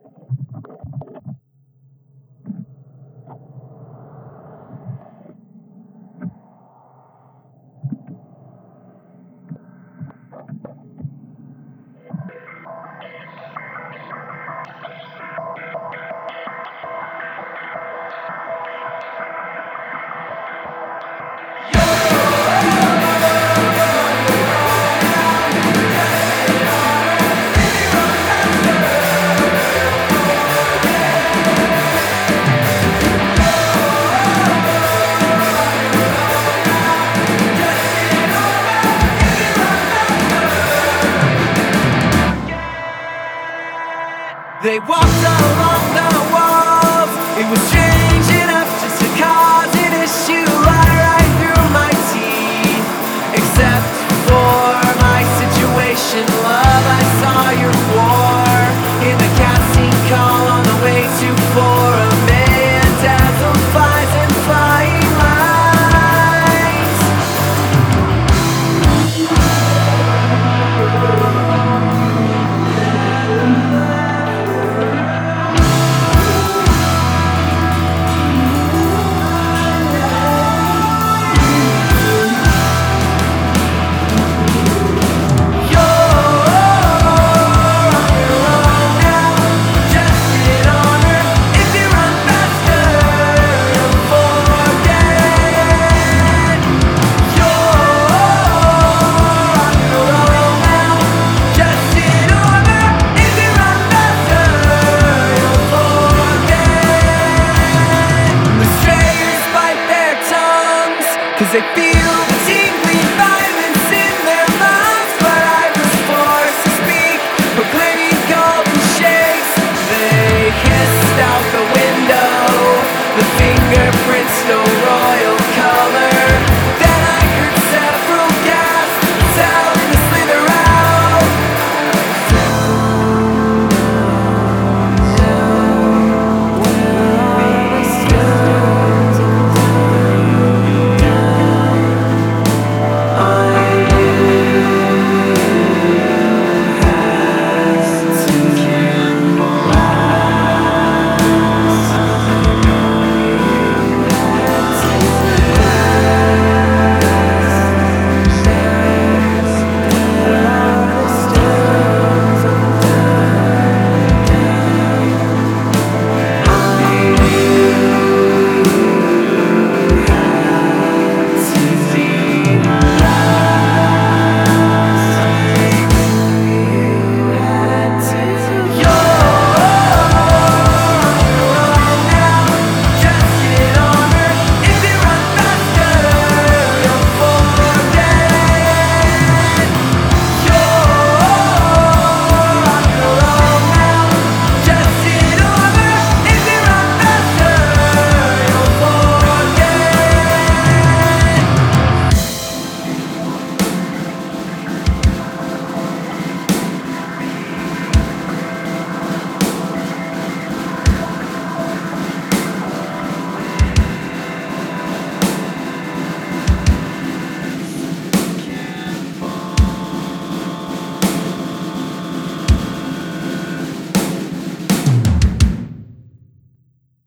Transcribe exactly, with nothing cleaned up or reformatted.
They walked along the walls. It was strange enough just to cause an issue right, right through my teeth. Except for my situation, love, I saw your war in the casting call on the way to forum. Man, dazzled flies and flying lights. Cause they